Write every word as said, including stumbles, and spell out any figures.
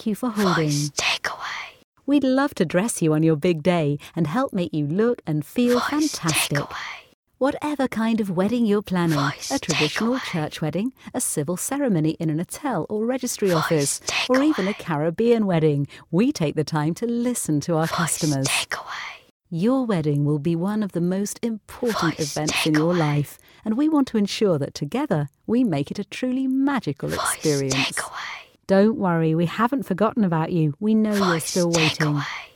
thank you for holding. Voice takeaway. We'd love to dress you on your big day and help make you look and feel Voice fantastic. takeaway. Whatever kind of wedding you're planning, Voice a traditional takeaway. church wedding, a civil ceremony in an hotel or registry Voice office, or even a takeaway. Caribbean wedding, we take the time to listen to our Voice customers. takeaway. Your wedding will be one of the most important Voice events in your takeaway. life, and we want to ensure that together we make it a truly magical Voice experience. takeaway. Don't worry, we haven't forgotten about you. We know you're Voice still waiting. takeaway.